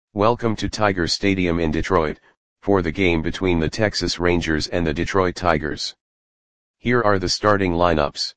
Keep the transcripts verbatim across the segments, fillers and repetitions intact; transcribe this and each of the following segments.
Welcome to Tiger Stadium in Detroit, for the game between the Texas Rangers and the Detroit Tigers. Here are the starting lineups.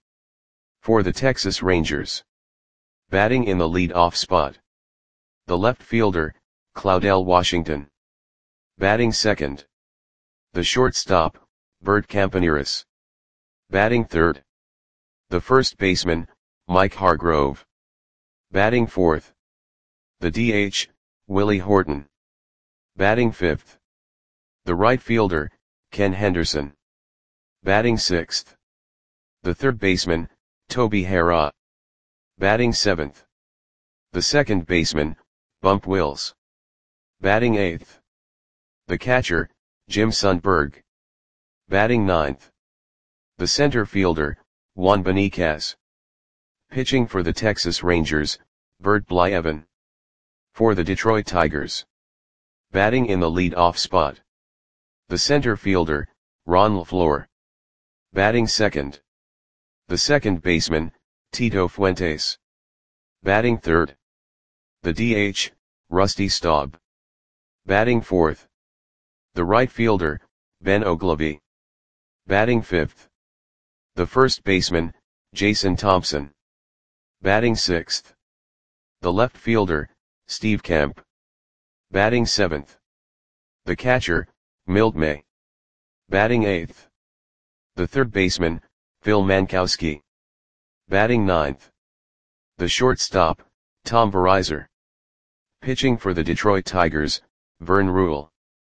For the Texas Rangers. Batting in the lead-off spot. The left fielder, Claudell Washington. Batting second. The shortstop, Bert Campaneris. Batting third. The first baseman, Mike Hargrove. Batting fourth. The D H, Willie Horton. Batting fifth. The right fielder, Ken Henderson. Batting sixth. The third baseman, Toby Harrah. Batting seventh. The second baseman, Bump Wills. Batting eighth. The catcher, Jim Sundberg. Batting ninth. The center fielder, Juan Beniquez. Pitching for the Texas Rangers, Bert Blyleven. For the Detroit Tigers. Batting in the lead-off spot. The center fielder, Ron LaFleur. Batting second. The second baseman, Tito Fuentes. Batting third. The D H, Rusty Staub. Batting fourth. The right fielder, Ben Oglivie. Batting fifth. The first baseman, Jason Thompson. Batting sixth. The left fielder, Steve Kemp. Batting seventh. The catcher, Milt May. Batting eighth. The third baseman, Phil Mankowski. Batting ninth. The shortstop, Tom Verizar. Pitching for the Detroit Tigers, Vern Rule.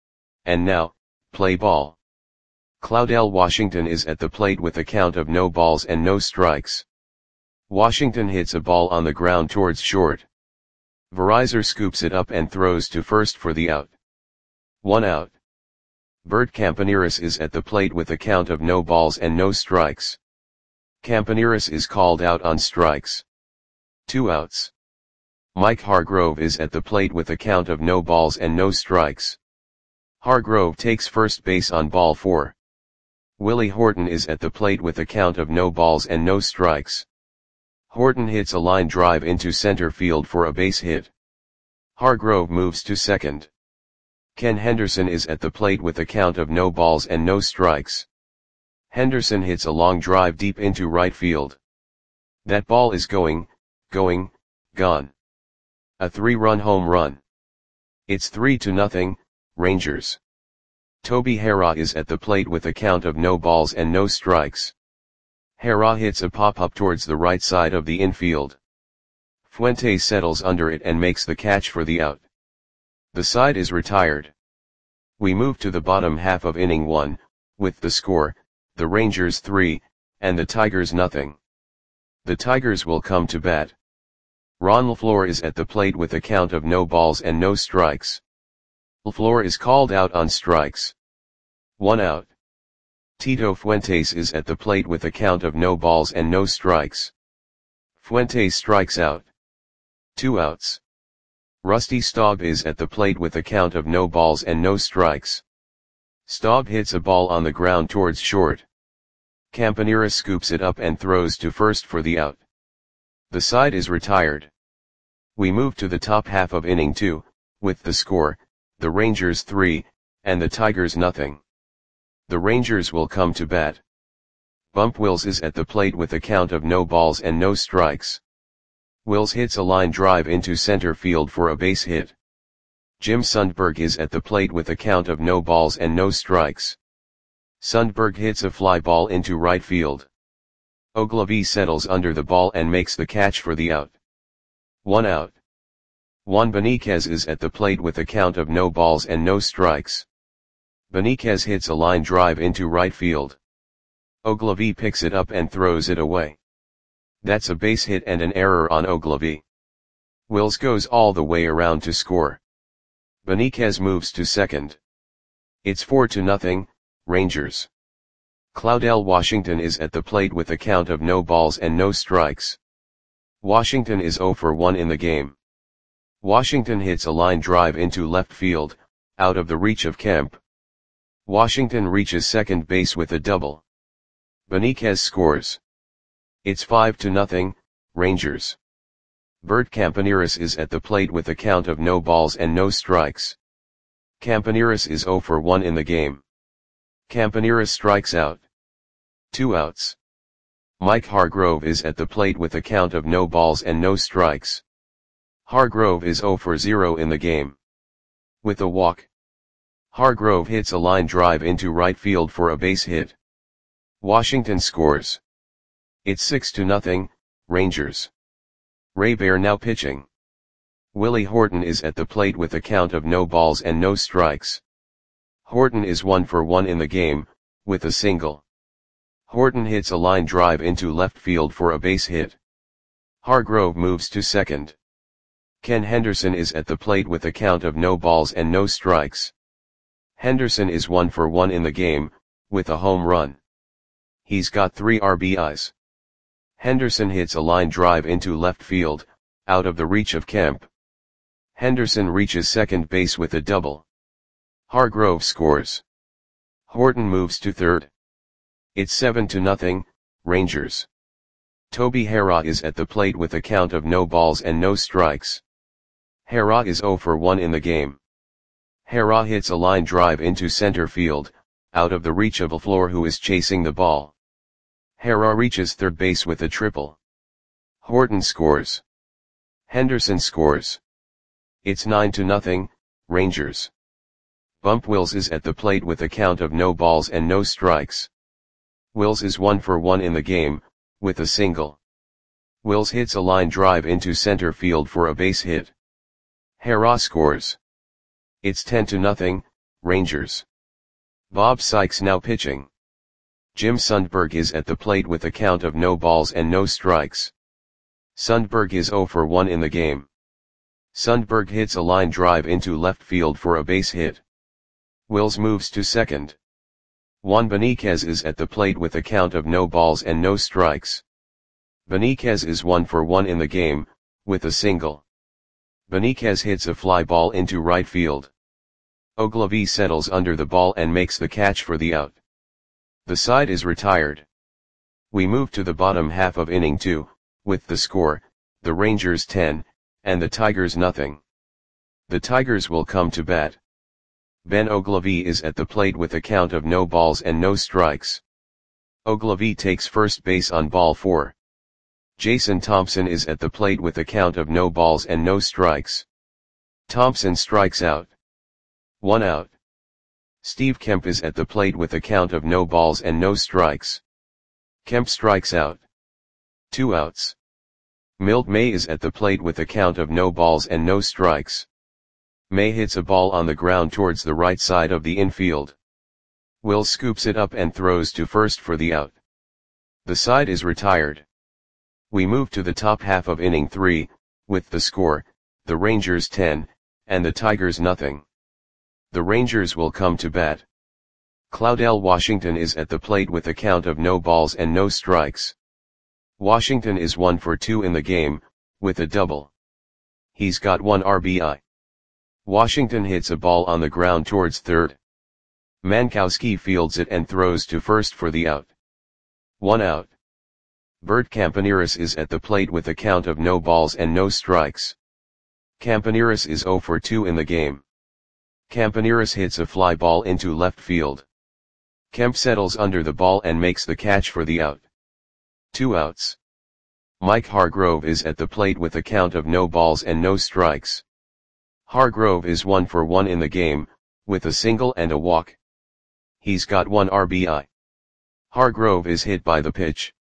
And now, play ball. Claudell Washington is at the plate with a count of no balls and no strikes. Washington hits a ball on the ground towards short. Verizar scoops it up and throws to first for the out. One out. Bert Campaneris is at the plate with a count of no balls and no strikes. Campaneris is called out on strikes. Two outs. Mike Hargrove is at the plate with a count of no balls and no strikes. Hargrove takes first base on ball four. Willie Horton is at the plate with a count of no balls and no strikes. Horton hits a line drive into center field for a base hit. Hargrove moves to second. Ken Henderson is at the plate with a count of no balls and no strikes. Henderson hits a long drive deep into right field. That ball is going, going, gone. A three-run home run. It's three to nothing, Rangers. Toby Harrah is at the plate with a count of no balls and no strikes. Harrah hits a pop-up towards the right side of the infield. Fuentes settles under it and makes the catch for the out. The side is retired. We move to the bottom half of inning one, with the score, the Rangers three, and the Tigers nothing. The Tigers will come to bat. Ron LaFleur is at the plate with a count of no balls and no strikes. LaFleur is called out on strikes. One out. Tito Fuentes is at the plate with a count of no balls and no strikes. Fuentes strikes out. Two outs. Rusty Staub is at the plate with a count of no balls and no strikes. Staub hits a ball on the ground towards short. Campaneris scoops it up and throws to first for the out. The side is retired. We move to the top half of inning two, with the score, the Rangers three, and the Tigers nothing. The Rangers will come to bat. Bump Wills is at the plate with a count of no balls and no strikes. Wills hits a line drive into center field for a base hit. Jim Sundberg is at the plate with a count of no balls and no strikes. Sundberg hits a fly ball into right field. Oglivie settles under the ball and makes the catch for the out. One out. Juan Beniquez is at the plate with a count of no balls and no strikes. Beniquez hits a line drive into right field. Oglivie picks it up and throws it away. That's a base hit and an error on Oglivie. Wills goes all the way around to score. Beniquez moves to second. It's four to nothing, Rangers. Claudell Washington is at the plate with a count of no balls and no strikes. Washington is zero for one in the game. Washington hits a line drive into left field, out of the reach of Kemp. Washington reaches second base with a double. Beniquez scores. It's five to nothing, Rangers. Bert Campaneris is at the plate with a count of no balls and no strikes. Campaneris is zero for one in the game. Campaneris strikes out. Two outs. Mike Hargrove is at the plate with a count of no balls and no strikes. Hargrove is zero for zero in the game. With a walk, Hargrove hits a line drive into right field for a base hit. Washington scores. It's six to nothing, Rangers. Ray Bear now pitching. Willie Horton is at the plate with a count of no balls and no strikes. Horton is one for one in the game, with a single. Horton hits a line drive into left field for a base hit. Hargrove moves to second. Ken Henderson is at the plate with a count of no balls and no strikes. Henderson is one for one in the game, with a home run. He's got three R B Is. Henderson hits a line drive into left field, out of the reach of Kemp. Henderson reaches second base with a double. Hargrove scores. Horton moves to third. It's seven to nothing, Rangers. Toby Harrah is at the plate with a count of no balls and no strikes. Harrah is zero for one in the game. Harrah hits a line drive into center field, out of the reach of LaFleur, who is chasing the ball. Harrah reaches third base with a triple. Horton scores. Henderson scores. It's nine to nothing, Rangers. Bump Wills is at the plate with a count of no balls and no strikes. Wills is one for one in the game, with a single. Wills hits a line drive into center field for a base hit. Harrah scores. It's ten to nothing, Rangers. Bob Sykes now pitching. Jim Sundberg is at the plate with a count of no balls and no strikes. Sundberg is zero for one in the game. Sundberg hits a line drive into left field for a base hit. Wills moves to second. Juan Beniquez is at the plate with a count of no balls and no strikes. Beniquez is one for one in the game, with a single. Beniquez hits a fly ball into right field. Ogilvie settles under the ball and makes the catch for the out. The side is retired. We move to the bottom half of inning two, with the score, the Rangers ten, and the Tigers nothing. The Tigers will come to bat. Ben Ogilvie is at the plate with a count of no balls and no strikes. Ogilvie takes first base on ball four. Jason Thompson is at the plate with a count of no balls and no strikes. Thompson strikes out. One out. Steve Kemp is at the plate with a count of no balls and no strikes. Kemp strikes out. Two outs. Milt May is at the plate with a count of no balls and no strikes. May hits a ball on the ground towards the right side of the infield. Will scoops it up and throws to first for the out. The side is retired. We move to the top half of inning three, with the score, the Rangers ten, and the Tigers nothing. The Rangers will come to bat. Claudell Washington is at the plate with a count of no balls and no strikes. Washington is one for two in the game, with a double. He's got one R B I. Washington hits a ball on the ground towards third. Mankowski fields it and throws to first for the out. One out. Bert Campaneris is at the plate with a count of no balls and no strikes. Campaneris is zero for two in the game. Campaneris hits a fly ball into left field. Kemp settles under the ball and makes the catch for the out. Two outs. Mike Hargrove is at the plate with a count of no balls and no strikes. Hargrove is one for one in the game, with a single and a walk. He's got one R B I. Hargrove is hit by the pitch.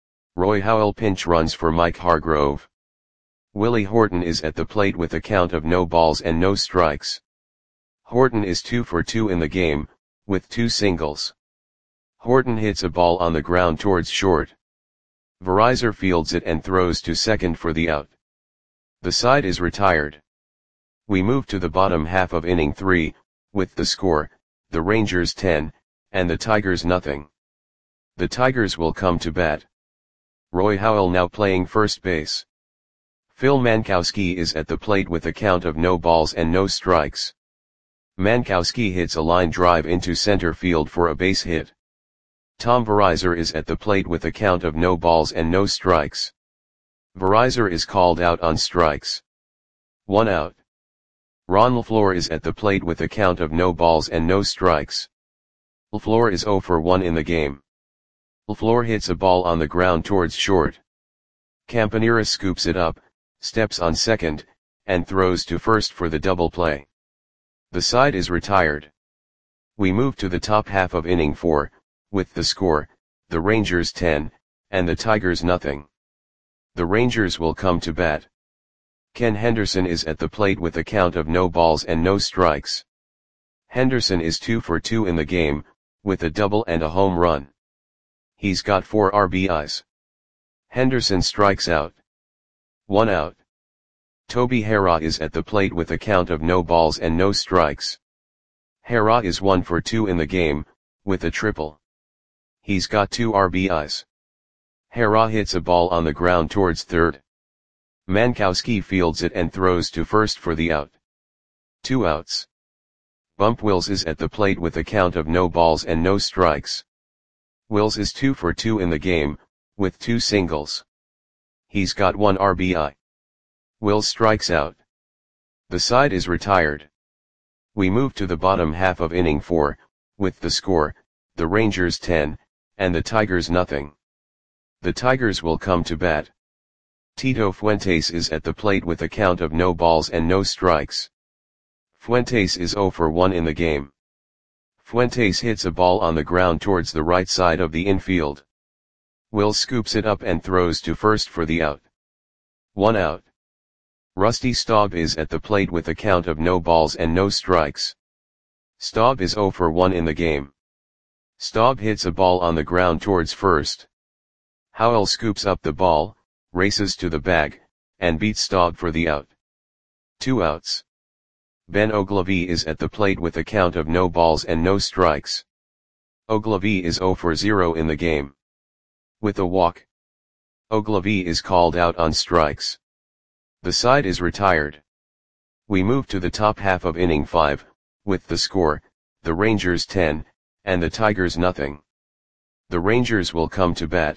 Roy Howell pinch runs for Mike Hargrove. Willie Horton is at the plate with a count of no balls and no strikes. Horton is two for two in the game, with two singles. Horton hits a ball on the ground towards short. Verizor fields it and throws to second for the out. The side is retired. We move to the bottom half of inning three, with the score, the Rangers ten, and the Tigers nothing. The Tigers will come to bat. Roy Howell now playing first base. Phil Mankowski is at the plate with a count of no balls and no strikes. Mankowski hits a line drive into center field for a base hit. Tom Verizor is at the plate with a count of no balls and no strikes. Verizor is called out on strikes. One out. Ron LaFleur is at the plate with a count of no balls and no strikes. LaFleur is zero for one in the game. LaFleur hits a ball on the ground towards short. Campaneris scoops it up, steps on second, and throws to first for the double play. The side is retired. We move to the top half of inning four, with the score, the Rangers ten, and the Tigers nothing. The Rangers will come to bat. Ken Henderson is at the plate with a count of no balls and no strikes. Henderson is two for two in the game, with a double and a home run. He's got four R B Is. Henderson strikes out. One out. Toby Harrah is at the plate with a count of no balls and no strikes. Harrah is one for two in the game, with a triple. He's got two R B Is. Harrah hits a ball on the ground towards third. Mankowski fields it and throws to first for the out. Two outs. Bump Wills is at the plate with a count of no balls and no strikes. Wills is two for two in the game, with two singles. He's got one R B I. Wills strikes out. The side is retired. We move to the bottom half of inning four, with the score, the Rangers ten, and the Tigers nothing. The Tigers will come to bat. Tito Fuentes is at the plate with a count of no balls and no strikes. Fuentes is zero for one in the game. Fuentes hits a ball on the ground towards the right side of the infield. Wills scoops it up and throws to first for the out. One out. Rusty Staub is at the plate with a count of no balls and no strikes. Staub is zero for one in the game. Staub hits a ball on the ground towards first. Howell scoops up the ball, races to the bag, and beats Staub for the out. Two outs. Ben Ogilvie is at the plate with a count of no balls and no strikes. Ogilvie is zero for zero in the game. With a walk. Ogilvie is called out on strikes. The side is retired. We move to the top half of inning five, with the score, the Rangers ten, and the Tigers nothing. The Rangers will come to bat.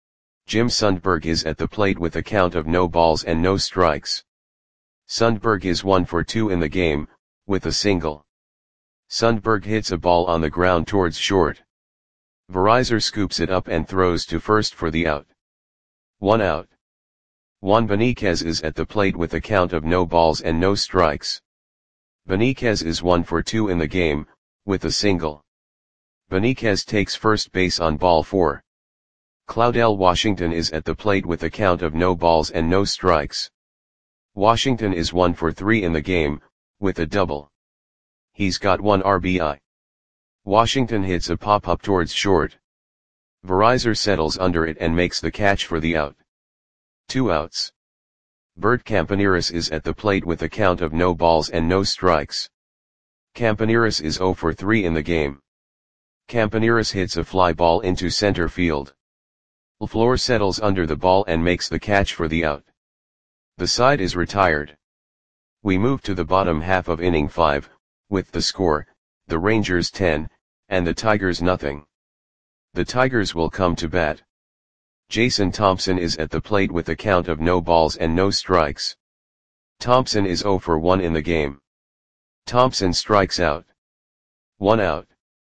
Jim Sundberg is at the plate with a count of no balls and no strikes. Sundberg is one for two in the game, with a single. Sundberg hits a ball on the ground towards short. Verizor scoops it up and throws to first for the out. One out. Juan Beniquez is at the plate with a count of no balls and no strikes. Beniquez is one for two in the game, with a single. Beniquez takes first base on ball four. Claudel Washington is at the plate with a count of no balls and no strikes. Washington is one for three in the game, with a double. He's got one R B I. Washington hits a pop-up towards short. Verizor settles under it and makes the catch for the out. Two outs. Bert Campaneris is at the plate with a count of no balls and no strikes. Campaneris is zero for three in the game. Campaneris hits a fly ball into center field. LaFleur settles under the ball and makes the catch for the out. The side is retired. We move to the bottom half of inning five, with the score, the Rangers ten, and the Tigers nothing. The Tigers will come to bat. Jason Thompson is at the plate with a count of no balls and no strikes. Thompson is zero for one in the game. Thompson strikes out. One out.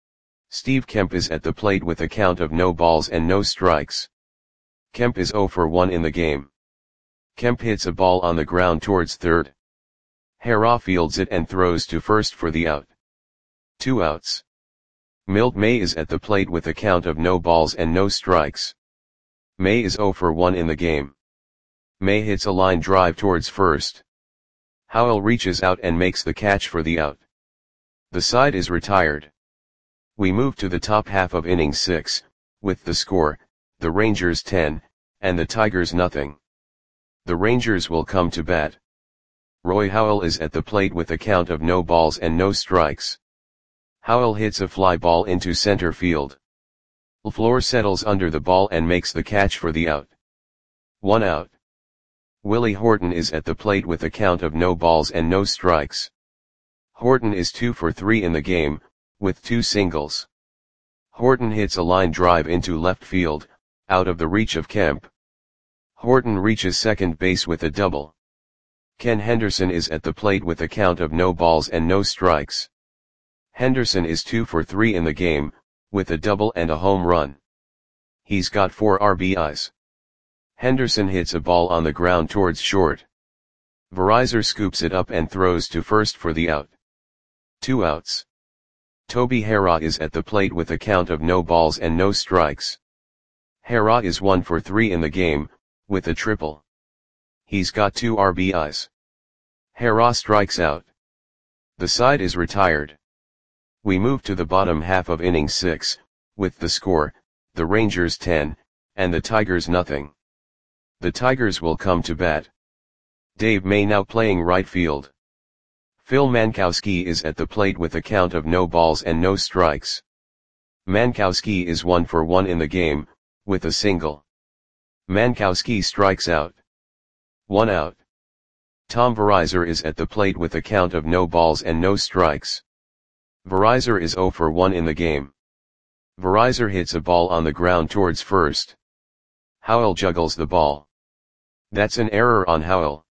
Steve Kemp is at the plate with a count of no balls and no strikes. Kemp is zero for one in the game. Kemp hits a ball on the ground towards third. Harrah fields it and throws to first for the out. Two outs. Milt May is at the plate with a count of no balls and no strikes. May is zero for one in the game. May hits a line drive towards first. Howell reaches out and makes the catch for the out. The side is retired. We move to the top half of inning six, with the score, the Rangers ten, and the Tigers nothing. The Rangers will come to bat. Roy Howell is at the plate with a count of no balls and no strikes. Howell hits a fly ball into center field. LaFleur settles under the ball and makes the catch for the out. One out. Willie Horton is at the plate with a count of no balls and no strikes. Horton is two for three in the game, with two singles. Horton hits a line drive into left field, out of the reach of Kemp. Horton reaches second base with a double. Ken Henderson is at the plate with a count of no balls and no strikes. Henderson is two for three in the game, with a double and a home run. He's got four R B Is. Henderson hits a ball on the ground towards short. Verizor scoops it up and throws to first for the out. Two outs. Toby Harrah is at the plate with a count of no balls and no strikes. Harrah is one for three in the game, with a triple. He's got two R B Is. Harrah strikes out. The side is retired. We move to the bottom half of inning six, with the score, the Rangers ten, and the Tigers nothing. The Tigers will come to bat. Dave May now playing right field. Phil Mankowski is at the plate with a count of no balls and no strikes. Mankowski is one for one in the game, with a single. Mankowski strikes out. One out. Tom Verizor is at the plate with a count of no balls and no strikes. Verizor is zero for one in the game. Verizor hits a ball on the ground towards first. Howell juggles the ball. That's an error on Howell.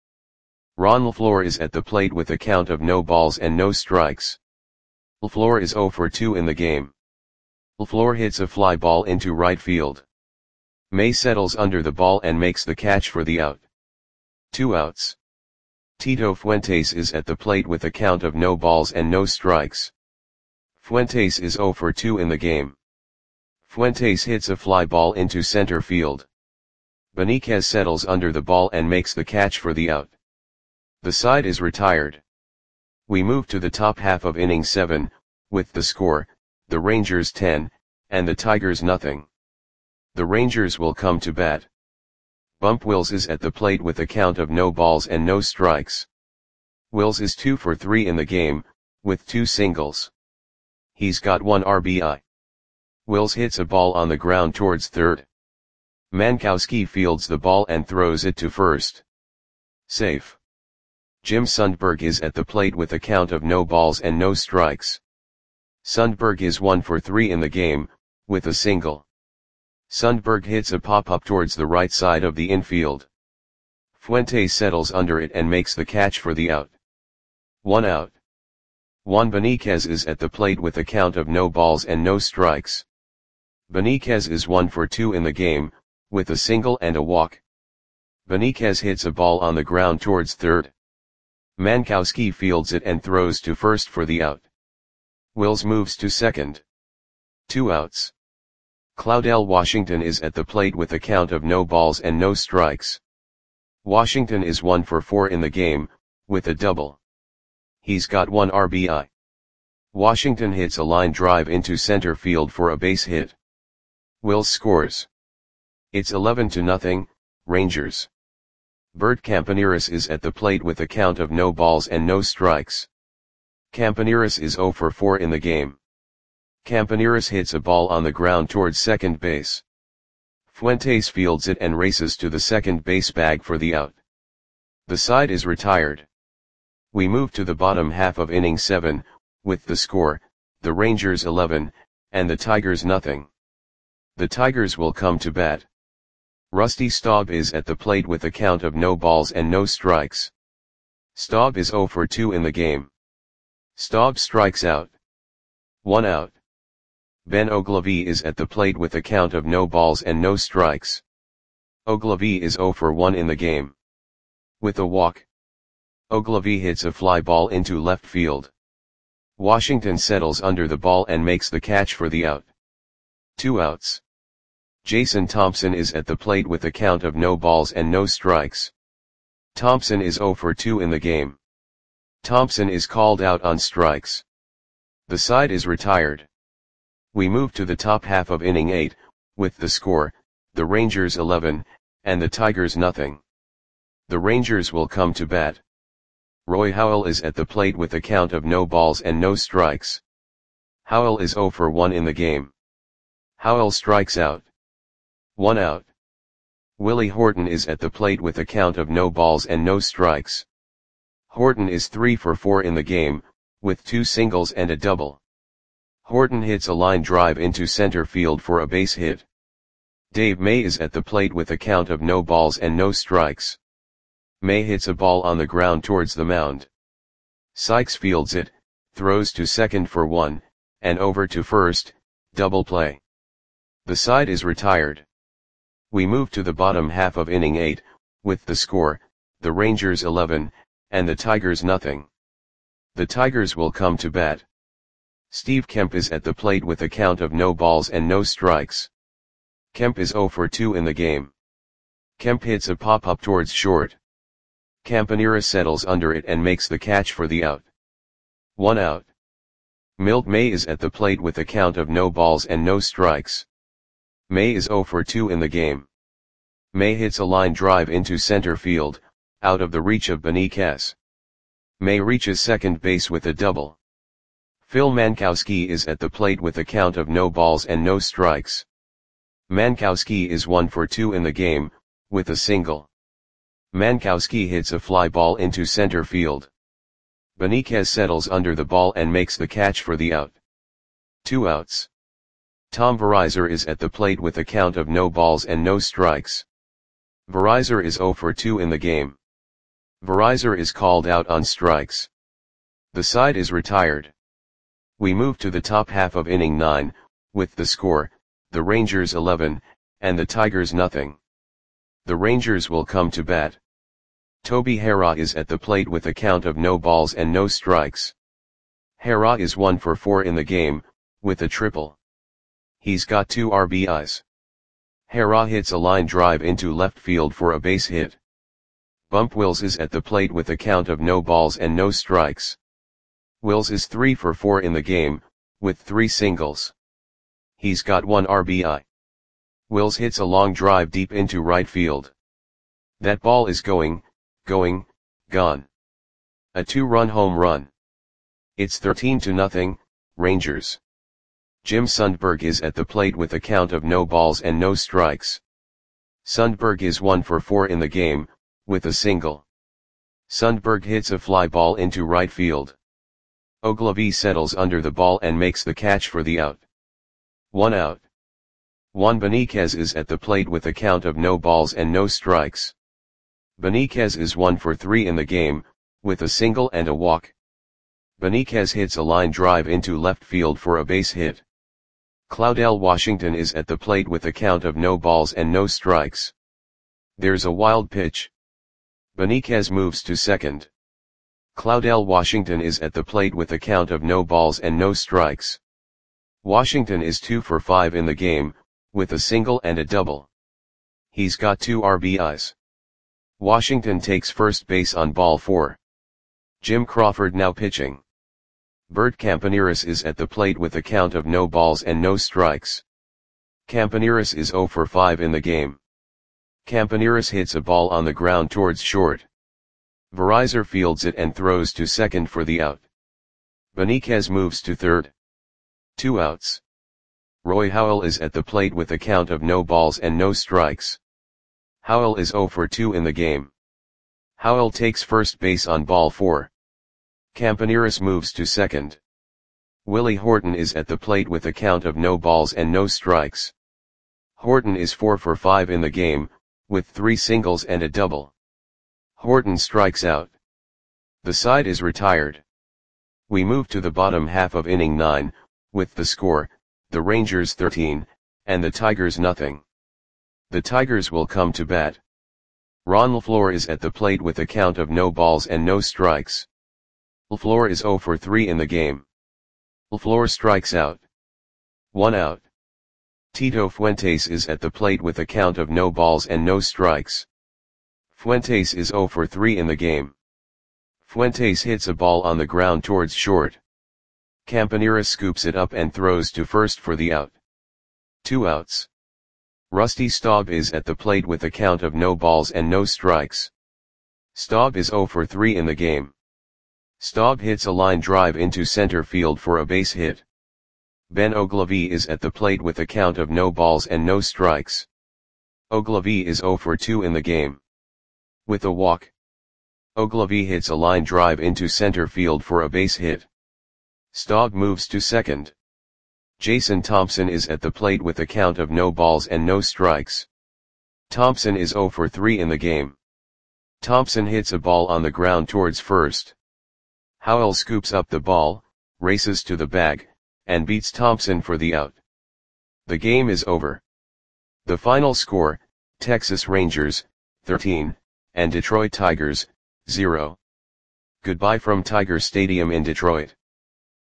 Ron LaFleur is at the plate with a count of no balls and no strikes. LaFleur is zero for two in the game. LaFleur hits a fly ball into right field. May settles under the ball and makes the catch for the out. Two outs. Tito Fuentes is at the plate with a count of no balls and no strikes. Fuentes is zero for two in the game. Fuentes hits a fly ball into center field. Benitez settles under the ball and makes the catch for the out. The side is retired. We move to the top half of inning seven, with the score, the Rangers ten, and the Tigers nothing. The Rangers will come to bat. Bump Wills is at the plate with a count of no balls and no strikes. Wills is two for three in the game, with two singles. He's got one R B I. Wills hits a ball on the ground towards third. Mankowski fields the ball and throws it to first. Safe. Jim Sundberg is at the plate with a count of no balls and no strikes. Sundberg is one for three in the game, with a single. Sundberg hits a pop-up towards the right side of the infield. Fuentes settles under it and makes the catch for the out. One out. Juan Benitez is at the plate with a count of no balls and no strikes. Benitez is one for two in the game, with a single and a walk. Benitez hits a ball on the ground towards third. Mankowski fields it and throws to first for the out. Wills moves to second. Two outs. Claudell Washington is at the plate with a count of no balls and no strikes. Washington is one for four in the game, with a double. He's got one R B I. Washington hits a line drive into center field for a base hit. Wills scores. It's eleven to nothing, Rangers. Bert Campaneris is at the plate with a count of no balls and no strikes. Campaneris is zero for four in the game. Campaneris hits a ball on the ground towards second base. Fuentes fields it and races to the second base bag for the out. The side is retired. We move to the bottom half of inning seven, with the score, the Rangers eleven, and the Tigers nothing. The Tigers will come to bat. Rusty Staub is at the plate with a count of no balls and no strikes. Staub is zero for two in the game. Staub strikes out. One out. Ben Ogilvy is at the plate with a count of no balls and no strikes. Ogilvy is zero for one in the game. With a walk. Ogilvy hits a fly ball into left field. Washington settles under the ball and makes the catch for the out. Two outs. Jason Thompson is at the plate with a count of no balls and no strikes. Thompson is zero for two in the game. Thompson is called out on strikes. The side is retired. We move to the top half of inning eight, with the score, the Rangers eleven, and the Tigers nothing. The Rangers will come to bat. Roy Howell is at the plate with a count of no balls and no strikes. Howell is zero for one in the game. Howell strikes out. One out. Willie Horton is at the plate with a count of no balls and no strikes. Horton is three for four in the game, with two singles and a double. Horton hits a line drive into center field for a base hit. Dave May is at the plate with a count of no balls and no strikes. May hits a ball on the ground towards the mound. Sykes fields it, throws to second for one, and over to first, double play. The side is retired. We move to the bottom half of inning eight, with the score, the Rangers eleven, and the Tigers nothing. The Tigers will come to bat. Steve Kemp is at the plate with a count of no balls and no strikes. Kemp is oh for two in the game. Kemp hits a pop-up towards short. Campanera settles under it and makes the catch for the out. One out. Milt May is at the plate with a count of no balls and no strikes. May is oh for two in the game. May hits a line drive into center field, out of the reach of Benitez. May reaches second base with a double. Phil Mankowski is at the plate with a count of no balls and no strikes. Mankowski is one for two in the game, with a single. Mankowski hits a fly ball into center field. Benitez settles under the ball and makes the catch for the out. Two outs. Tom Verizar is at the plate with a count of no balls and no strikes. Verizar is oh for two in the game. Verizar is called out on strikes. The side is retired. We move to the top half of inning nine, with the score, the Rangers eleven, and the Tigers nothing. The Rangers will come to bat. Toby Harrah is at the plate with a count of no balls and no strikes. Harrah is one for four in the game, with a triple. He's got two R B Is. Harrah hits a line drive into left field for a base hit. Bump Wills is at the plate with a count of no balls and no strikes. Wills is three for four in the game, with three singles. He's got one R B I. Wills hits a long drive deep into right field. That ball is going, going, gone. A two-run home run. It's thirteen to nothing, Rangers. Jim Sundberg is at the plate with a count of no balls and no strikes. Sundberg is one for four in the game, with a single. Sundberg hits a fly ball into right field. Ogilvie settles under the ball and makes the catch for the out. One out. Juan Benitez is at the plate with a count of no balls and no strikes. Benitez is one for three in the game, with a single and a walk. Benitez hits a line drive into left field for a base hit. Claudell Washington is at the plate with a count of no balls and no strikes. There's a wild pitch. Benitez moves to second. Claudell Washington is at the plate with a count of no balls and no strikes. Washington is two for five in the game, with a single and a double. He's got two R B Is. Washington takes first base on ball four. Jim Crawford now pitching. Bert Campaneris is at the plate with a count of no balls and no strikes. Campaneris is oh for five in the game. Campaneris hits a ball on the ground towards short. Verizar fields it and throws to second for the out. Benitez moves to third. Two outs. Roy Howell is at the plate with a count of no balls and no strikes. Howell is oh for two in the game. Howell takes first base on ball four. Campaneris moves to second. Willie Horton is at the plate with a count of no balls and no strikes. Horton is four for five in the game, with three singles and a double. Horton strikes out. The side is retired. We move to the bottom half of inning nine, with the score, the Rangers thirteen, and the Tigers nothing. The Tigers will come to bat. Ron LaFleur is at the plate with a count of no balls and no strikes. LaFleur is oh for three in the game. LaFleur strikes out. One out. Tito Fuentes is at the plate with a count of no balls and no strikes. Fuentes is oh for three in the game. Fuentes hits a ball on the ground towards short. Campaneris scoops it up and throws to first for the out. Two outs. Rusty Staub is at the plate with a count of no balls and no strikes. Staub is oh for three in the game. Staub hits a line drive into center field for a base hit. Ben Ogilvie is at the plate with a count of no balls and no strikes. Ogilvie is oh for two in the game. With a walk. Ogilvie hits a line drive into center field for a base hit. Staub moves to second. Jason Thompson is at the plate with a count of no balls and no strikes. Thompson is zero for three in the game. Thompson hits a ball on the ground towards first. Howell scoops up the ball, races to the bag, and beats Thompson for the out. The game is over. The final score, Texas Rangers, thirteen, and Detroit Tigers, zero. Goodbye from Tiger Stadium in Detroit.